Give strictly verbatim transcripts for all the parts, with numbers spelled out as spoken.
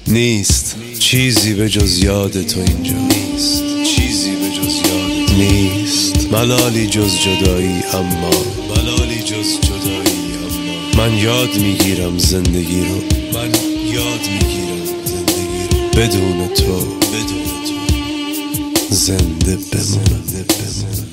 نیست چیزی به جز یاد تو اینجا، نیست چیزی به جز یاد تو، نیست ملالی جز جدایی، اما ملالی جز جدایی اما من یاد میگیرم زندگی رو، من یاد میگیرم زندگی رو بدون تو، بدون تو زنده بمونم، زنده بمونم.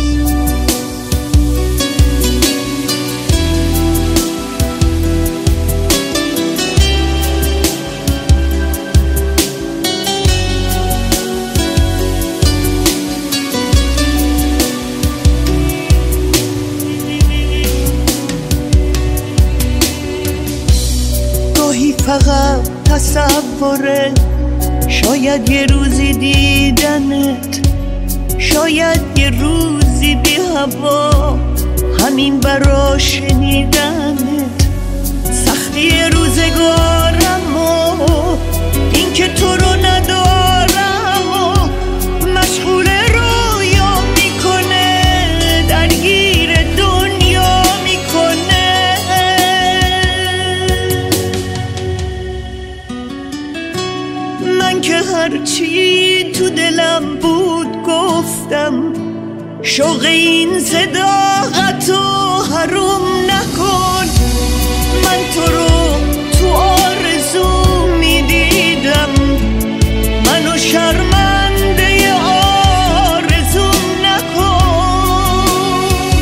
فقط تصوره، شاید یه روزی دیدنت، شاید یه روزی بی هوا، همین برا شنیدنت. سختی روزگارم و این که تو رو ندارم و مشغول رویا میکنه، درگیر دنیا میکنه. من که هرچی تو دلم بود گفتم، شوق این صداقتو حروم نکن. من تو رو تو آرزو میدیدم، منو شرمنده آرزو نکن.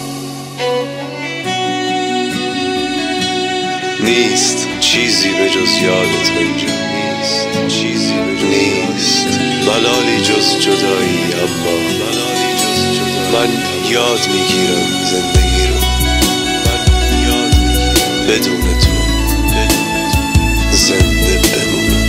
نیست چیزی به جز یاد تو اینجا، چیزی به جز نیست ملالی جز جدایی، اما ملالی جز جدایی من یاد میگیرم زندگی رو، من یاد میگیرم بدون تو، بدون تو زنده بمونم.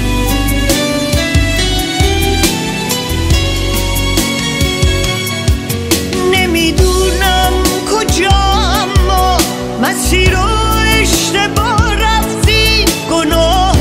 نمیدونم کجا اما مسیر رو اشتباه رفتی، گناه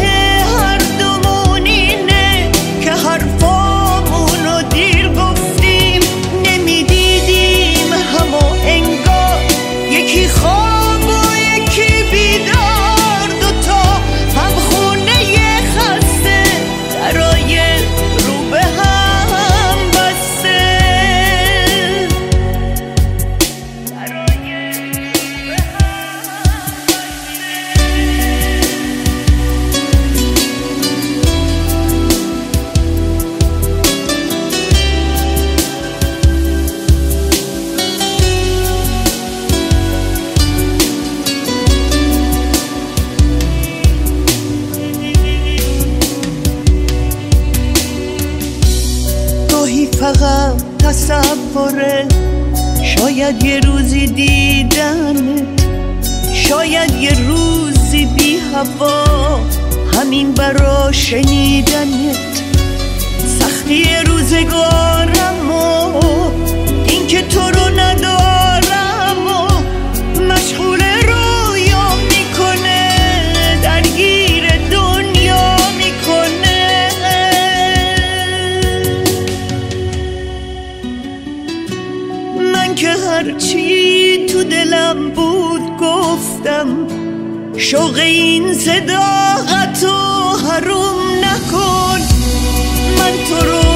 فقط تصوره، شاید یه روزی دیدنت، شاید یه روزی بی هوا، همین برا شنیدنت. سختی روزگارم و این که تو رو ندارم و مشغول رویا میکنه، درگیر دنیا میکنه. من که هرچی تو دلم بود گفتم، شوق این صداقتو حروم نکن. من تو رو